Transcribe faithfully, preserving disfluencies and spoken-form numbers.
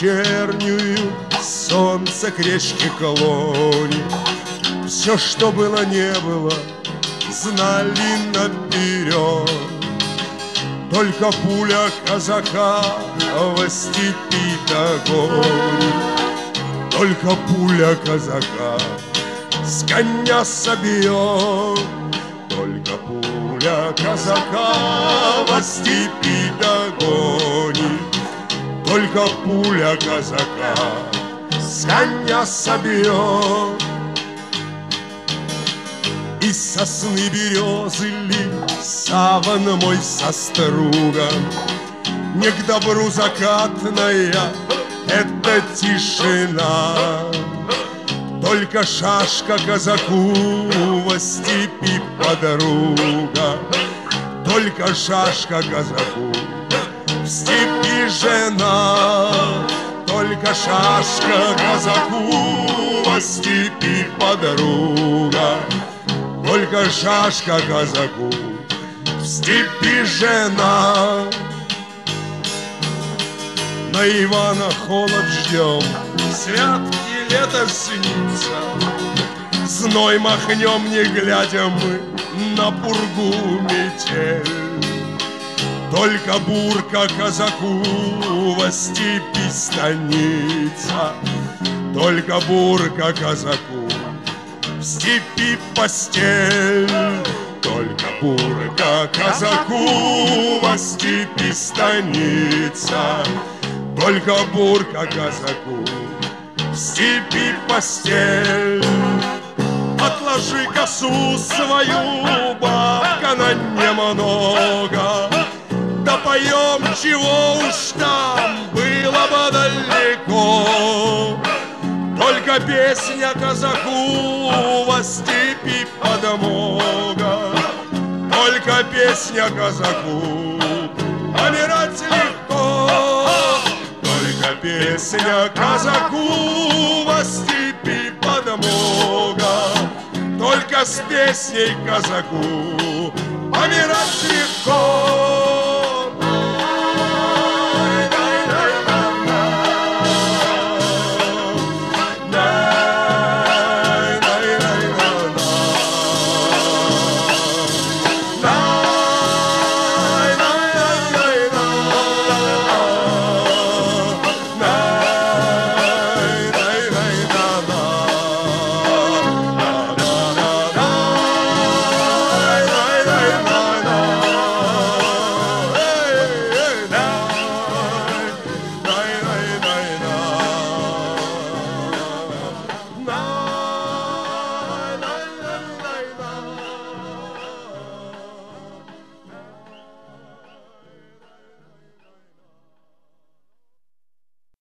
вечернюю солнце к речке клонит. Все, что было, не было, знали наперед. Только пуля казака во степи догонит. Только пуля казака с коня собьет. Только пуля казака во степи догонит. Только пуля казака с коня собьет. Из сосны березы ли саван мой со стругом. Не к добру закатная эта тишина. Только шашка казаку во степи подруга. Только шашка казаку в степи жена. Только шашка казаку во степи подруга. Только шашка казаку в степи жена. На Ивана холод ждем, святки лето снится. Зной махнем, не глядя мы на пургу метель. Только бурка казаку во степи станица. Только бурка казаку в степи постель. Только бурка казаку во степи станица. Только бурка казаку в степи постель. Отложи косу свою, бабка, на немного. Да поем, чего уж там было бы далеко. Только песня казаку во степи подмога. Только песня казаку помирать легко. Только песня казаку во степи подмога. Только с песней казаку помирать легко.